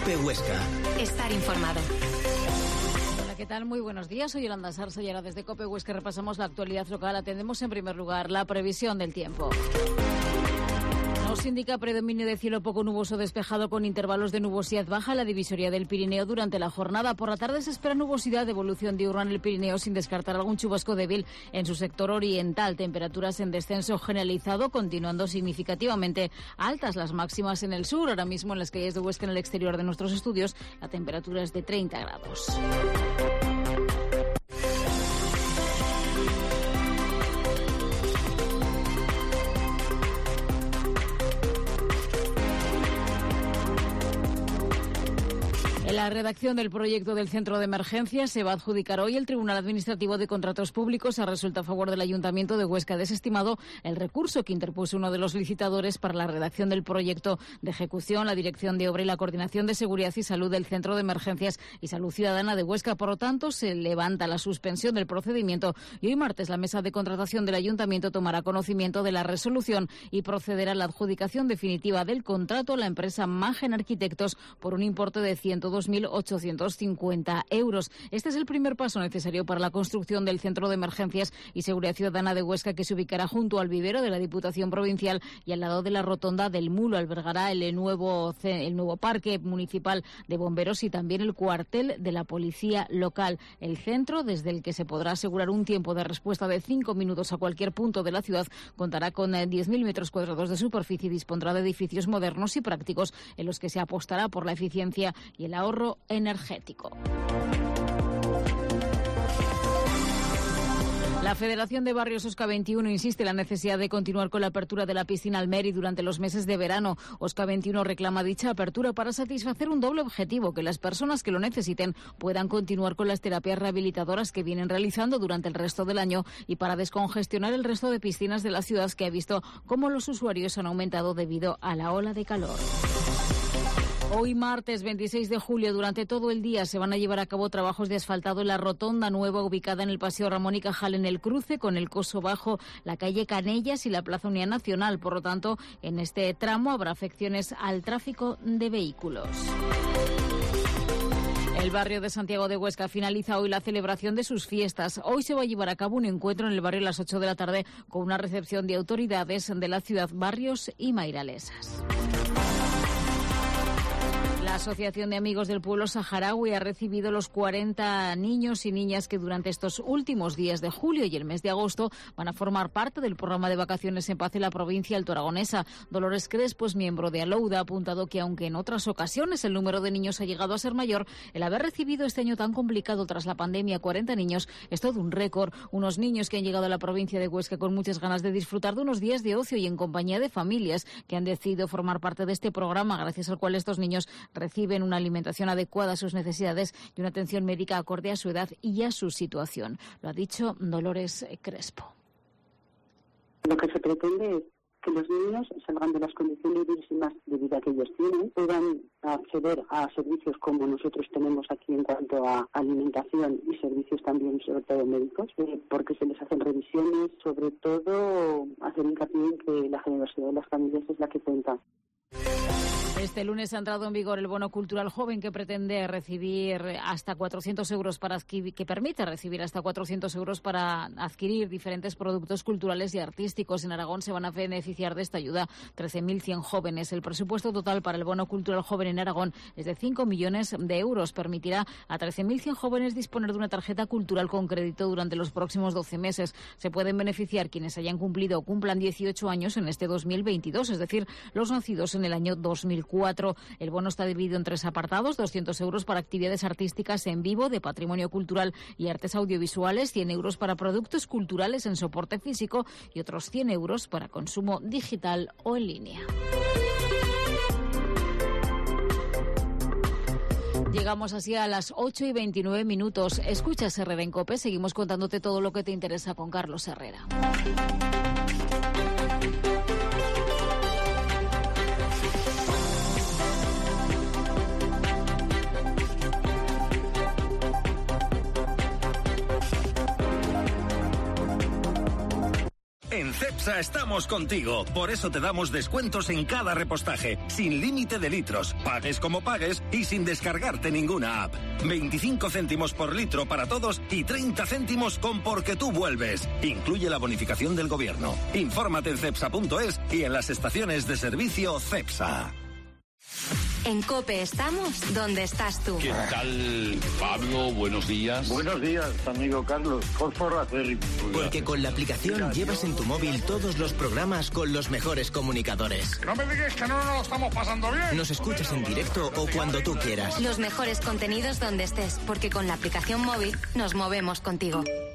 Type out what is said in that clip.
COPE Huesca. Estar informado. Hola, ¿qué tal? Muy buenos días. Soy Yolanda Sarso y ahora desde COPE Huesca repasamos la actualidad local. Atendemos en primer lugar la previsión del tiempo. Nos indica predominio de cielo poco nuboso despejado con intervalos de nubosidad baja la divisoria del Pirineo durante la jornada. Por la tarde se espera nubosidad de evolución diurna en el Pirineo sin descartar algún chubasco débil en su sector oriental. Temperaturas en descenso generalizado, continuando significativamente altas las máximas en el sur. Ahora mismo en las calles de Huesca, en el exterior de nuestros estudios, la temperatura es de 30 grados. En la redacción del proyecto del Centro de Emergencias se va a adjudicar hoy. El Tribunal Administrativo de Contratos Públicos ha resuelto a favor del Ayuntamiento de Huesca desestimado el recurso que interpuso uno de los licitadores para la redacción del proyecto de ejecución, la dirección de obra y la coordinación de seguridad y salud del Centro de Emergencias y Salud Ciudadana de Huesca. Por lo tanto, se levanta la suspensión del procedimiento y hoy martes la mesa de contratación del Ayuntamiento tomará conocimiento de la resolución y procederá a la adjudicación definitiva del contrato a la empresa Magen Arquitectos por un importe de 102.850 euros. Este es el primer paso necesario para la construcción del Centro de Emergencias y Seguridad Ciudadana de Huesca, que se ubicará junto al vivero de la Diputación Provincial y al lado de la Rotonda del Mulo. Albergará el nuevo parque municipal de bomberos y también el cuartel de la policía local. El centro, desde el que se podrá asegurar un tiempo de respuesta de 5 minutos a cualquier punto de la ciudad, contará con 10.000 metros cuadrados de superficie y dispondrá de edificios modernos y prácticos en los que se apostará por la eficiencia y el ahorro energético. La Federación de Barrios OSCA 21 insiste en la necesidad de continuar con la apertura de la piscina Almeri durante los meses de verano. OSCA 21 reclama dicha apertura para satisfacer un doble objetivo: que las personas que lo necesiten puedan continuar con las terapias rehabilitadoras que vienen realizando durante el resto del año y para descongestionar el resto de piscinas de la ciudad, que ha visto cómo los usuarios han aumentado debido a la ola de calor. Hoy martes 26 de julio, durante todo el día se van a llevar a cabo trabajos de asfaltado en la rotonda nueva ubicada en el Paseo Ramón y Cajal, en el cruce con el Coso Bajo, la calle Canellas y la Plaza Unidad Nacional. Por lo tanto, en este tramo habrá afecciones al tráfico de vehículos. El barrio de Santiago de Huesca finaliza hoy la celebración de sus fiestas. Hoy se va a llevar a cabo un encuentro en el barrio a las 8 de la tarde con una recepción de autoridades de la ciudad, barrios y mairalesas. La Asociación de Amigos del Pueblo Saharaui ha recibido los 40 niños y niñas que durante estos últimos días de julio y el mes de agosto van a formar parte del programa de vacaciones en paz en la provincia altoaragonesa. Dolores Crespo, miembro de Alouda, ha apuntado que aunque en otras ocasiones el número de niños ha llegado a ser mayor, el haber recibido este año tan complicado tras la pandemia 40 niños es todo un récord. Unos niños que han llegado a la provincia de Huesca con muchas ganas de disfrutar de unos días de ocio y en compañía de familias que han decidido formar parte de este programa, gracias al cual estos niños reciben una alimentación adecuada a sus necesidades y una atención médica acorde a su edad y a su situación. Lo ha dicho Dolores Crespo. Lo que se pretende es que los niños salgan de las condiciones durísimas de vida que ellos tienen, puedan acceder a servicios como nosotros tenemos aquí en cuanto a alimentación y servicios también, sobre todo médicos, porque se les hacen revisiones, sobre todo hacer hincapié en que la generosidad de las familias es la que cuenta. Este lunes ha entrado en vigor el bono cultural joven que pretende recibir hasta 400 euros que permite recibir hasta 400 euros para adquirir diferentes productos culturales y artísticos. En Aragón se van a beneficiar de esta ayuda 13.100 jóvenes. El presupuesto total para el bono cultural joven en Aragón es de 5 millones de euros. Permitirá a 13.100 jóvenes disponer de una tarjeta cultural con crédito durante los próximos 12 meses. Se pueden beneficiar quienes hayan cumplido o cumplan 18 años en este 2022, es decir, los nacidos en el año 2004. El bono está dividido en 3 apartados: 200 euros para actividades artísticas en vivo, de patrimonio cultural y artes audiovisuales, 100 euros para productos culturales en soporte físico y otros 100 euros para consumo digital o en línea. Llegamos así a las 8:29. Escuchas Herrera en COPE. Seguimos contándote todo lo que te interesa con Carlos Herrera. En Cepsa estamos contigo. Por eso te damos descuentos en cada repostaje, sin límite de litros, pagues como pagues y sin descargarte ninguna app. 25 céntimos por litro para todos y 30 céntimos con Porque tú vuelves. Incluye la bonificación del gobierno. Infórmate en cepsa.es y en las estaciones de servicio Cepsa. En COPE estamos donde estás tú. ¿Qué tal, Pablo? Buenos días. Buenos días, amigo Carlos. Porque con la aplicación llevas en tu móvil todos los programas con los mejores comunicadores. No me digas que no nos lo estamos pasando bien. Nos escuchas en directo o cuando tú quieras. Los mejores contenidos donde estés, porque con la aplicación móvil nos movemos contigo.